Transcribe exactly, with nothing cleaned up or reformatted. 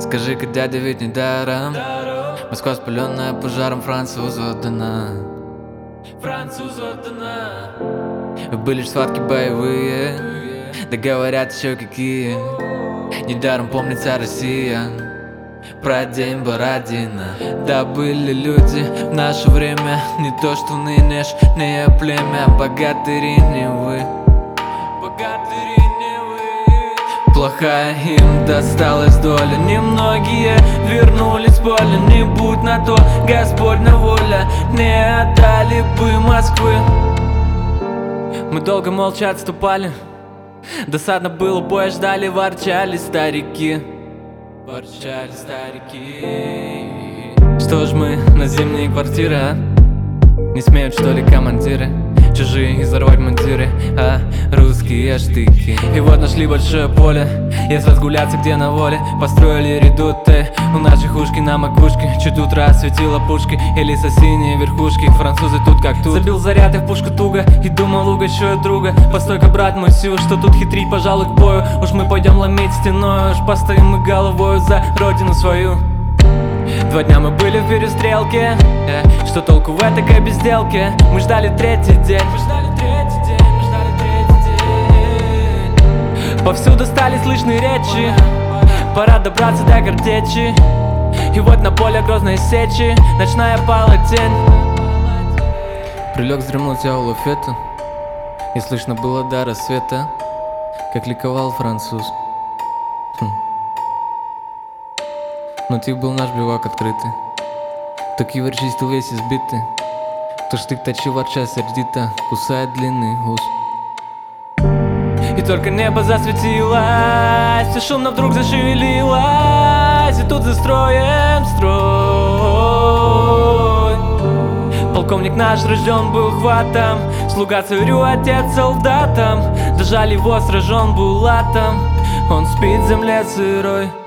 Скажи-ка, дядя, ведь не даром Москва, спаленная пожаром, французу отдана. Французу отдана. Были ж схватки боевые, да говорят еще какие. Недаром помнится Россия про день Бородина. Да, были люди в наше время, не то что нынешнее племя. Богатыри не вы, богатыри не вы. Плохая им досталась доля, немногие вернулись в поле. Не будь на то Господня воля, не отдали бы Москвы. Мы долго молча отступали, досадно было, боя ждали, ворчали старики. Ворчали старики. Что ж мы на зимние квартиры, а? Не смеют, что ли, командиры чужие изорвать мундиры, а русские штыки. И вот нашли большое поле, если разгуляться где на воле. Построили редуты у наших ушки на макушке. Чуть утро осветила пушки или синие верхушки. Французы тут как тут. Забил заряд и в пушку туго и думал, угощу друга. Постой-ка, брат мой, сю, что тут хитрить, пожалуй, к бою. Уж мы пойдем ломить стеной, уж постоим мы головою за родину свою. Два дня мы были в перестрелке, э, что толку в этой безделке? Мы ждали третий день, мы ждали третий день, мы ждали третий день. Повсюду стали слышны речи, пора добраться до картечи. И вот на поле грозной сечи ночная пала тень. Прилег вздремнуть я у лафета, и слышно было до рассвета, как ликовал француз. хм. Но тих был наш бивак открытый, так и чистил весь избитый. Кто штык точил, ворча сердито, кусает длинный ус. И только небо засветилось, и шумно вдруг зашевелилось. И тут за строем строй. Полковник наш рожден был хватом, слуга царю, отец солдатам. Дожали его, сражен был латом, он спит в земле сырой.